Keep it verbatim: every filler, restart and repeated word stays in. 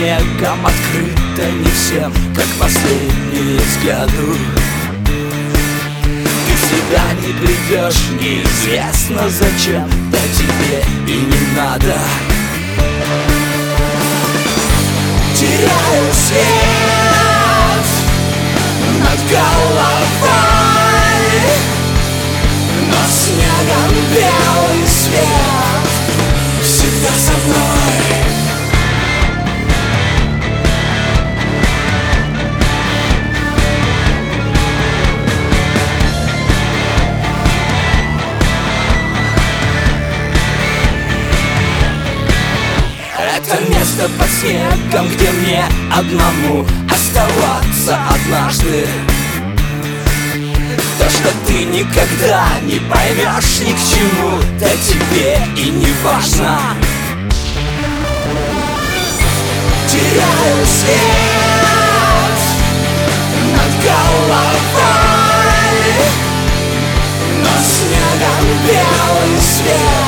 снегом открыто не всем, как последние взгляду. Ты в себя не придешь, неизвестно зачем, да тебе и не надо. Теряю свет над головой, но снегом белый свет всегда со мной. Это место под снегом, где мне одному оставаться однажды. То, что ты никогда не поймешь ни к чему, да тебе и не важно. Теряю свет над головой, но снегом белый свет